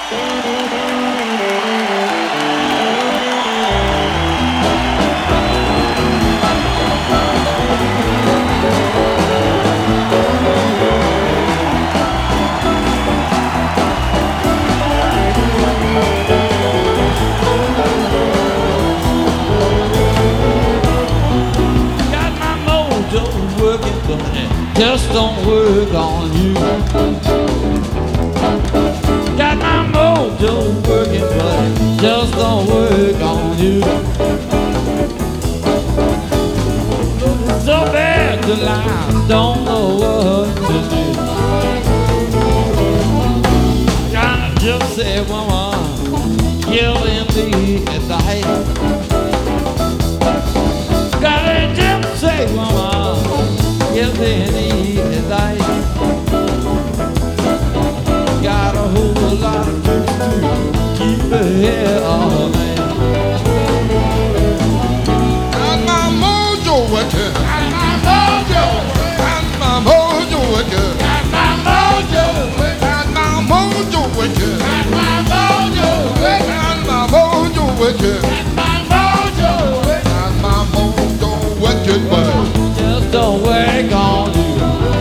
Just don't work on you. Got my mojo working, but it just don't work on you. So bad the line, don't know what to do. Gotta just say, woman, killing me at night. Gotta just say, woman, killing at night. Got a whole lot of tricks to keep her here all night. Got my mojo working. Got my mojo. Got my mojo working. Got my mojo. Got my mojo working. Got my mojo. Got my mojo working. Got my mojo. Got my mojo working, but just don't work on you.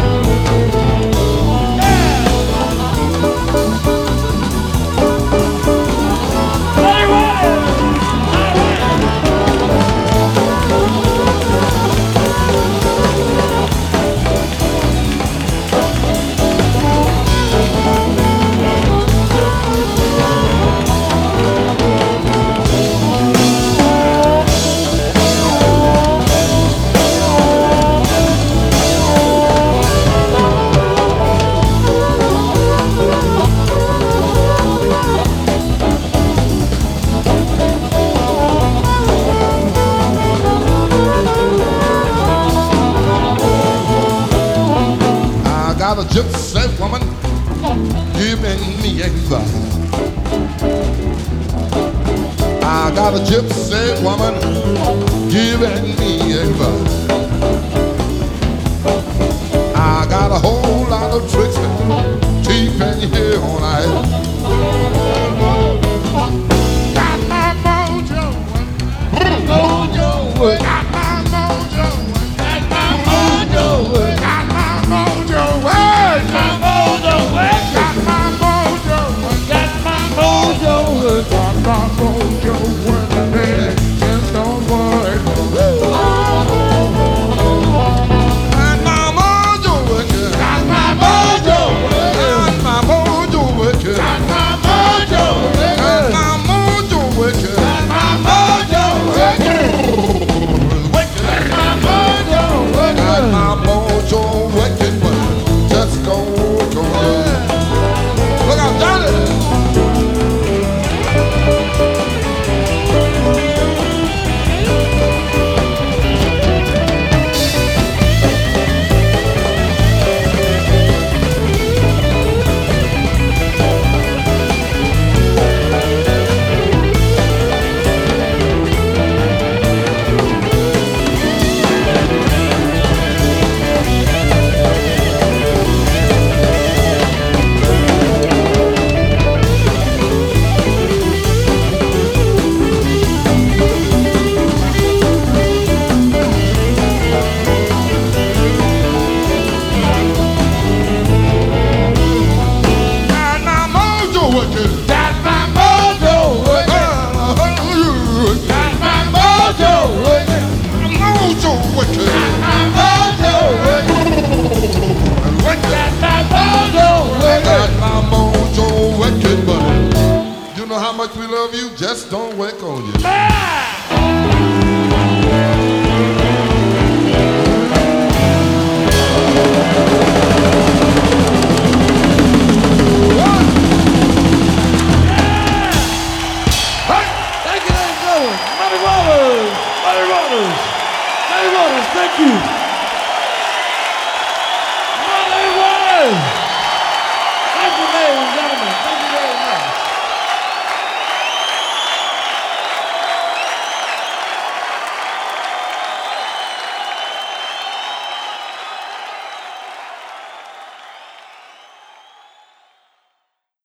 got a gypsy woman giving me advice. I got a gypsy woman giving me advice. I got a whole lot of tricks to keep in here all night. Got my mojo, mojo, got my mojo, got my mojo, got my mojo, got my mojo, got my mojo, got my mojo, got my mojo, when the day just don't work. How much we love you, just don't work on you.